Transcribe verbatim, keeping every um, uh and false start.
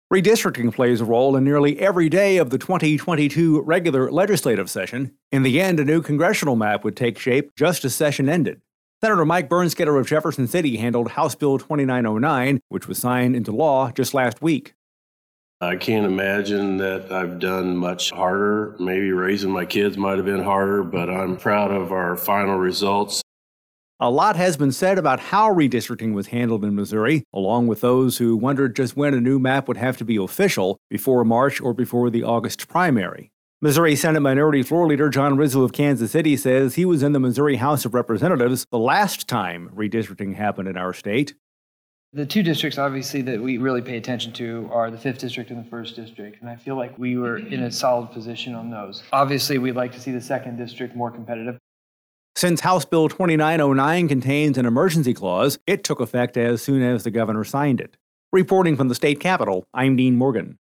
Redistricting plays a role in nearly every day of the twenty twenty-two regular legislative session. In the end, a new congressional map would take shape just as session ended. Senator Mike Bernskoetter of Jefferson City handled House Bill twenty-nine oh nine, which was signed into law just last week. I can't imagine that I've done much harder. Maybe raising my kids might have been harder, but I'm proud of our final results. A lot has been said about how redistricting was handled in Missouri, along with those who wondered just when a new map would have to be official, before March or before the August primary. Missouri Senate Minority Floor Leader John Rizzo of Kansas City says he was in the Missouri House of Representatives the last time redistricting happened in our state. The two districts, obviously, that we really pay attention to are the fifth District and the first District, and I feel like we were in a solid position on those. Obviously, we'd like to see the second District more competitive. Since House Bill twenty-nine oh nine contains an emergency clause, it took effect as soon as the governor signed it. Reporting from the state capitol, I'm Dean Morgan.